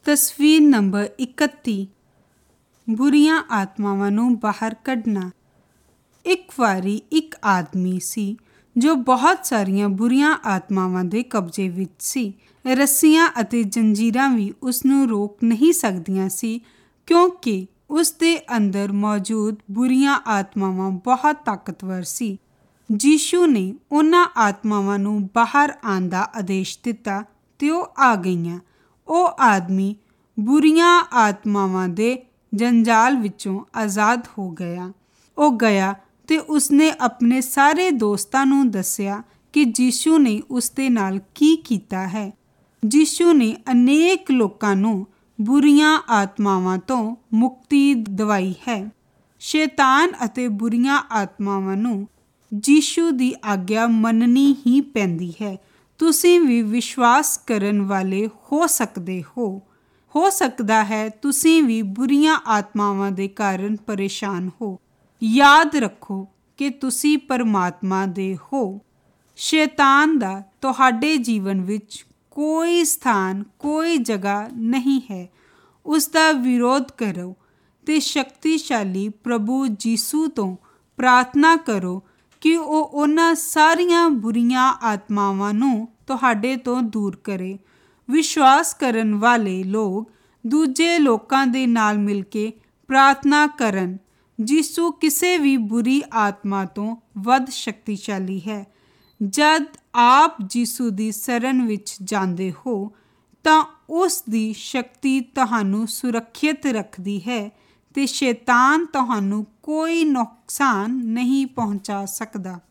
ਤਸਵੀਰ ਨੰਬਰ 31। ਬੁਰੀਆਂ ਆਤਮਾਵਾਂ ਨੂੰ ਬਾਹਰ ਕੱਢਣਾ। ਇੱਕ ਵਾਰੀ ਇੱਕ ਆਦਮੀ ਸੀ ਜੋ ਬਹੁਤ ਸਾਰੀਆਂ ਬੁਰੀਆਂ ਆਤਮਾਵਾਂ ਦੇ ਕਬਜ਼ੇ ਵਿੱਚ ਸੀ। ਰੱਸੀਆਂ ਅਤੇ ਜੰਜੀਰਾਂ ਵੀ ਉਸ ਨੂੰ ਰੋਕ ਨਹੀਂ ਸਕਦੀਆਂ ਸੀ, ਕਿਉਂਕਿ ਉਸ ਦੇ ਅੰਦਰ ਮੌਜੂਦ ਬੁਰੀਆਂ ਆਤਮਾਵਾਂ ਬਹੁਤ ਤਾਕਤਵਰ ਸੀ। ਯੀਸ਼ੂ ਨੇ ਉਹਨਾਂ ਆਤਮਾਵਾਂ ਨੂੰ ਬਾਹਰ ਆਉਣ ਦਾ ਆਦੇਸ਼ ਦਿੱਤਾ ਤੇ ਉਹ ਆ ਗਈਆਂ। ਉਹ ਆਦਮੀ ਬੁਰੀਆਂ ਆਤਮਾਵਾਂ ਦੇ ਜੰਜਾਲ ਵਿੱਚੋਂ ਆਜ਼ਾਦ ਹੋ ਗਿਆ। ਉਹ ਗਿਆ ਤੇ ਉਸਨੇ ਆਪਣੇ ਸਾਰੇ ਦੋਸਤਾਂ ਨੂੰ ਦੱਸਿਆ ਕਿ ਯੀਸ਼ੂ ਨੇ ਉਸ ਦੇ ਨਾਲ ਕੀ ਕੀਤਾ ਹੈ। ਯੀਸ਼ੂ ਨੇ ਅਨੇਕ ਲੋਕਾਂ ਨੂੰ ਬੁਰੀਆਂ ਆਤਮਾਵਾਂ ਤੋਂ ਮੁਕਤੀ ਦਿਵਾਈ ਹੈ। ਸ਼ੈਤਾਨ ਅਤੇ ਬੁਰੀਆਂ ਆਤਮਾਵਾਂ ਨੂੰ ਯੀਸ਼ੂ ਦੀ ਆਗਿਆ ਮੰਨਣੀ ਹੀ ਪੈਂਦੀ ਹੈ। ਤੁਸੀਂ ਵੀ ਵਿਸ਼ਵਾਸ ਕਰਨ ਵਾਲੇ ਹੋ ਸਕਦੇ ਹੋ। ਹੋ ਸਕਦਾ ਹੈ ਤੁਸੀਂ ਵੀ ਬੁਰੀਆਂ ਆਤਮਾਵਾਂ ਦੇ ਕਾਰਨ ਪਰੇਸ਼ਾਨ ਹੋ। ਯਾਦ ਰੱਖੋ ਕਿ ਤੁਸੀਂ ਪਰਮਾਤਮਾ ਦੇ ਹੋ। ਸ਼ੈਤਾਨ ਦਾ ਤੁਹਾਡੇ ਜੀਵਨ ਵਿੱਚ ਕੋਈ ਸਥਾਨ, ਕੋਈ ਜਗ੍ਹਾ ਨਹੀਂ ਹੈ। ਉਸ ਦਾ ਵਿਰੋਧ ਕਰੋ ਤੇ ਸ਼ਕਤੀਸ਼ਾਲੀ ਪ੍ਰਭੂ ਯੀਸ਼ੂ ਤੋਂ ਪ੍ਰਾਰਥਨਾ ਕਰੋ ਕਿ ਉਹ ਉਹਨਾਂ ਸਾਰੀਆਂ ਬੁਰੀਆਂ ਆਤਮਾਵਾਂ ਨੂੰ ਤੁਹਾਡੇ ਤੋਂ ਦੂਰ ਕਰੇ। ਵਿਸ਼ਵਾਸ ਕਰਨ ਵਾਲੇ ਲੋਕ ਦੂਜੇ ਲੋਕਾਂ ਦੇ ਨਾਲ ਮਿਲ ਕੇ ਪ੍ਰਾਰਥਨਾ ਕਰਨ। ਯੀਸ਼ੂ ਕਿਸੇ ਵੀ ਬੁਰੀ ਆਤਮਾ ਤੋਂ ਵੱਧ ਸ਼ਕਤੀਸ਼ਾਲੀ ਹੈ। ਜਦ ਆਪ ਯੀਸ਼ੂ ਦੀ ਸ਼ਰਨ ਵਿੱਚ ਜਾਂਦੇ ਹੋ ਤਾਂ ਉਸ ਦੀ ਸ਼ਕਤੀ ਤੁਹਾਨੂੰ ਸੁਰੱਖਿਅਤ ਰੱਖਦੀ ਹੈ ਤੇ ਸ਼ੈਤਾਨ ਤੁਹਾਨੂੰ ਕੋਈ ਨੁਕਸਾਨ ਨਹੀਂ ਪਹੁੰਚਾ ਸਕਦਾ।